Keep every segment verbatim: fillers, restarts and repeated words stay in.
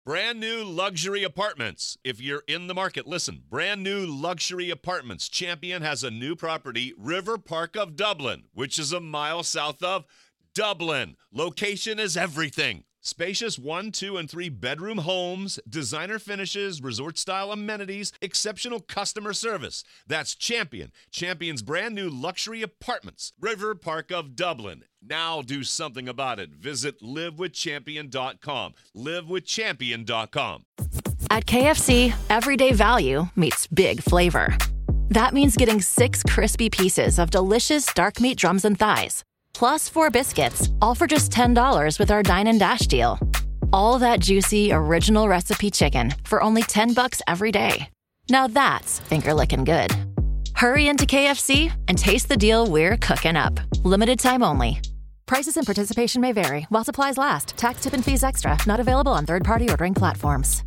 Brand new luxury apartments. If you're in the market, listen. Brand new luxury apartments. Champion has a new property, River Park of Dublin, which is a mile south of Dublin. Location is everything. Spacious one, two, and three bedroom homes, designer finishes, resort-style amenities, exceptional customer service. That's Champion. Champion's brand new luxury apartments, River Park of Dublin. Now do something about it. Visit live with champion dot com. live with champion dot com. At K F C, everyday value meets big flavor. That means getting six crispy pieces of delicious dark meat drums and thighs, plus four biscuits, all for just ten dollars with our Dine and Dash deal. All that juicy, original recipe chicken for only ten bucks every day. Now that's finger-licking good. Hurry into K F C and taste the deal we're cooking up. Limited time only. Prices and participation may vary while supplies last. Tax, tip, and fees extra. Not available on third-party ordering platforms.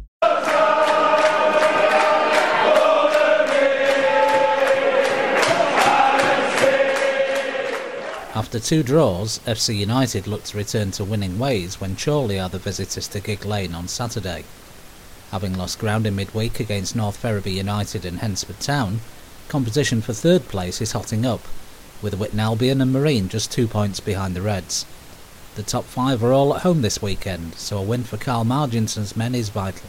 After two draws, F C United looked to return to winning ways when Chorley are the visitors to Gigg Lane on Saturday. Having lost ground in midweek against North Ferriby United and Hensford Town, competition for third place is hotting up, with Whitton Albion and Marine just two points behind the Reds. The top five are all at home this weekend, so a win for Carl Marginton's men is vital.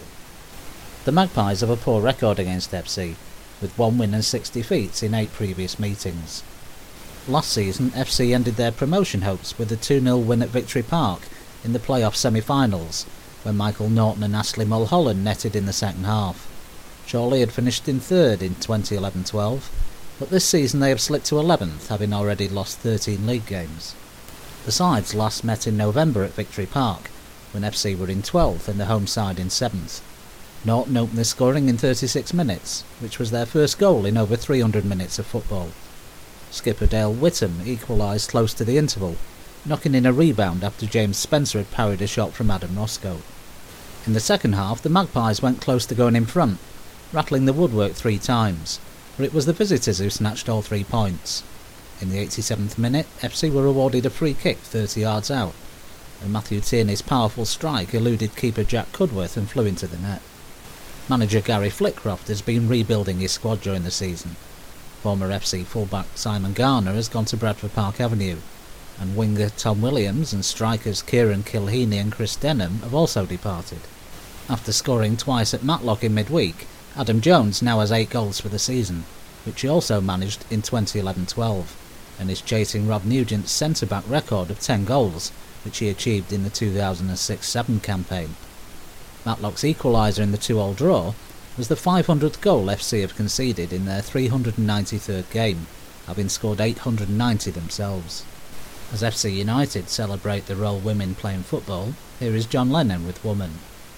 The Magpies have a poor record against F C, with one win and six defeats in eight previous meetings. Last season, F C ended their promotion hopes with a two nil win at Victory Park in the playoff semi-finals, when Michael Norton and Ashley Mulholland netted in the second half. Chorley had finished in third in twenty eleven twelve, but this season they have slipped to eleventh, having already lost thirteen league games. The sides last met in November at Victory Park, when F C were in twelfth and the home side in seventh. Norton opened the scoring in thirty-six minutes, which was their first goal in over three hundred minutes of football. Skipper Dale Whittam equalised close to the interval, knocking in a rebound after James Spencer had parried a shot from Adam Roscoe. In the second half, the Magpies went close to going in front, rattling the woodwork three times, but it was the visitors who snatched all three points. In the eighty-seventh minute, F C were awarded a free kick thirty yards out, and Matthew Tierney's powerful strike eluded keeper Jack Cudworth and flew into the net. Manager Gary Flitcroft has been rebuilding his squad during the season. Former F C fullback Simon Garner has gone to Bradford Park Avenue, and winger Tom Williams and strikers Kieran Kilheeney and Chris Denham have also departed. After scoring twice at Matlock in midweek, Adam Jones now has eight goals for the season, which he also managed in twenty eleven twelve, and is chasing Rob Nugent's centre-back record of ten goals, which he achieved in the two thousand six seven campaign. Matlock's equaliser in the two all draw was the five hundredth goal F C have conceded in their three hundred ninety-third game, having scored eight hundred ninety themselves. As F C United celebrate the role women play in football, here is John Lennon with Woman.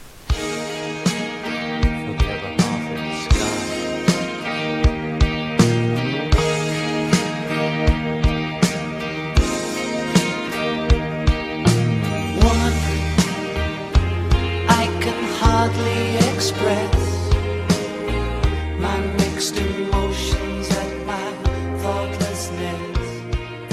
Express my mixed emotions at my thoughtlessness.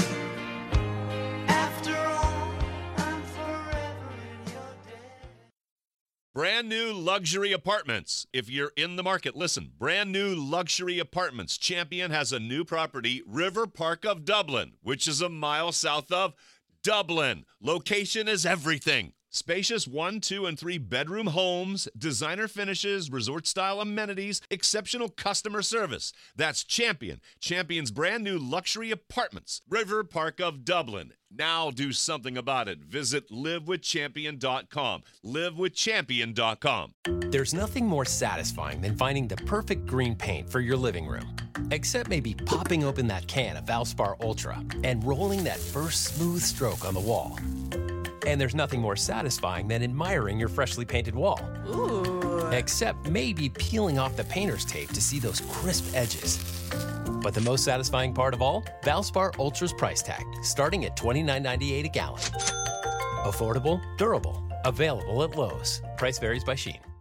After all, I'm forever in your debt. Brand new luxury apartments. If you're in the market, listen. Brand new luxury apartments. Champion has a new property, River Park of Dublin, which is a mile south of Dublin. Location is everything. Spacious one, two, and three bedroom homes, designer finishes, resort-style amenities, exceptional customer service. That's Champion. Champion's brand new luxury apartments, River Park of Dublin. Now do something about it. Visit live with champion dot com. live with champion dot com. There's nothing more satisfying than finding the perfect green paint for your living room. Except maybe popping open that can of Valspar Ultra and rolling that first smooth stroke on the wall. And there's nothing more satisfying than admiring your freshly painted wall. Ooh. Except maybe peeling off the painter's tape to see those crisp edges. But the most satisfying part of all? Valspar Ultra's price tag, starting at twenty-nine ninety-eight a gallon. Affordable, durable, available at Lowe's. Price varies by Shein.